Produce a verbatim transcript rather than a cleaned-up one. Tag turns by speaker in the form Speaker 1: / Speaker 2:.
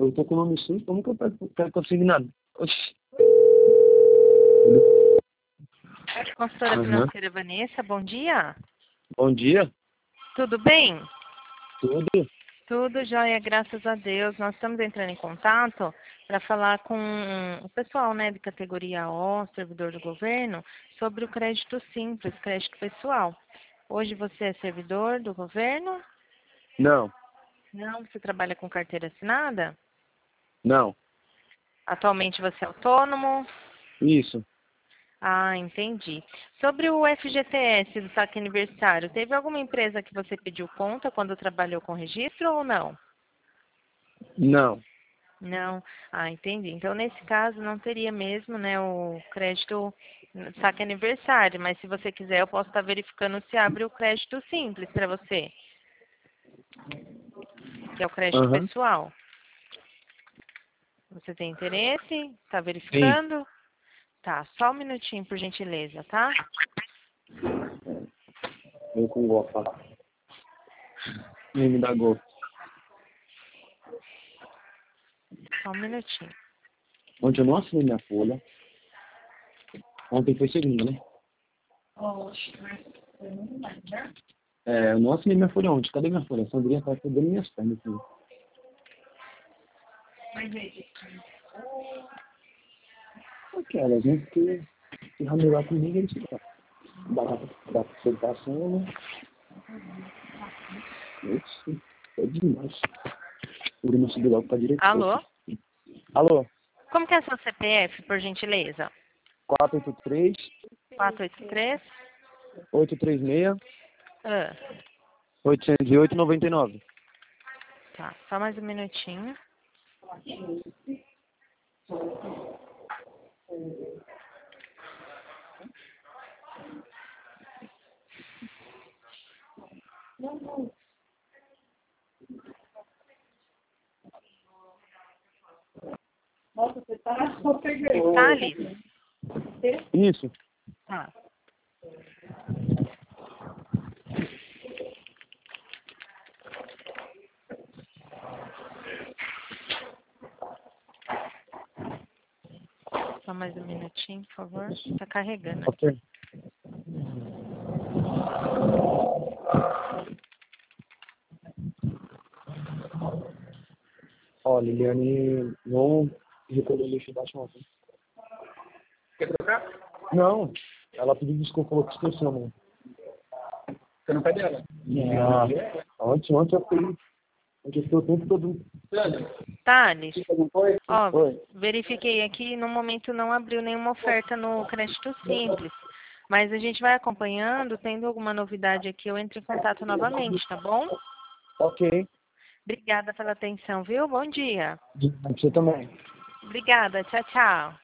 Speaker 1: Eu tô com o nome sujo, como que eu pego pego consignado? Oxi.
Speaker 2: Consultora
Speaker 1: Uhum.
Speaker 2: financeira Vanessa, bom dia.
Speaker 1: Bom dia.
Speaker 2: Tudo bem?
Speaker 1: Tudo?
Speaker 2: Tudo jóia, graças a Deus. Nós estamos entrando em contato para falar com o pessoal, né, de categoria O, servidor do governo, sobre o crédito simples, crédito pessoal. Hoje você é servidor do governo?
Speaker 1: Não.
Speaker 2: Não, você trabalha com carteira assinada?
Speaker 1: Não.
Speaker 2: Atualmente você é autônomo?
Speaker 1: Isso.
Speaker 2: Ah, entendi. Sobre o F G T S do saque aniversário, teve alguma empresa que você pediu conta quando trabalhou com registro ou não?
Speaker 1: Não.
Speaker 2: Não. Ah, entendi. Então, nesse caso, não teria mesmo, né, o crédito saque aniversário, mas se você quiser, eu posso estar verificando se abre o crédito simples para você, que é o crédito
Speaker 1: Aham.
Speaker 2: pessoal. Você tem interesse? Está
Speaker 1: Sim.
Speaker 2: verificando? Tá, só um minutinho, por gentileza, tá?
Speaker 1: Eu com golfa. Me dá golfe.
Speaker 2: Só um minutinho.
Speaker 1: Ontem eu não assinei minha folha. Ontem foi segunda, né? É, eu não assinei minha folha ontem. Cadê minha folha? A Sandrinha tá pegando minhas pernas aqui. Aquelas, né? Porque se ramelar comigo, ele tira. Dá pra apresentação, né? Isso, é demais. O Bruno subiu logo pra direita.
Speaker 2: Alô?
Speaker 1: Alô?
Speaker 2: Como que é seu C P F, por gentileza?
Speaker 1: quatro oito três,
Speaker 2: quatro oito três?
Speaker 1: oito três seis,
Speaker 2: Ah,
Speaker 1: oito zero oito, nove nove.
Speaker 2: tá, só mais um minutinho. Thales?
Speaker 1: Isso.
Speaker 2: Tá. Só mais um minutinho, por favor. Tá carregando aqui.
Speaker 1: Ok. Ó, Liliane não recolheu o lixo da chota. Quer trocar? Não. Ela pediu desculpa, falou que esqueceu, mano. Você não pede ela? Não. Ontem, ontem eu fui. Ontem eu fui o tempo todo.
Speaker 2: Thales, ó,
Speaker 1: Oi.
Speaker 2: verifiquei aqui, no momento não abriu nenhuma oferta no crédito simples. Mas a gente vai acompanhando, tendo alguma novidade aqui, eu entro em contato novamente, tá bom?
Speaker 1: Ok.
Speaker 2: Obrigada pela atenção, viu? Bom dia.
Speaker 1: Você também.
Speaker 2: Obrigada, tchau, tchau.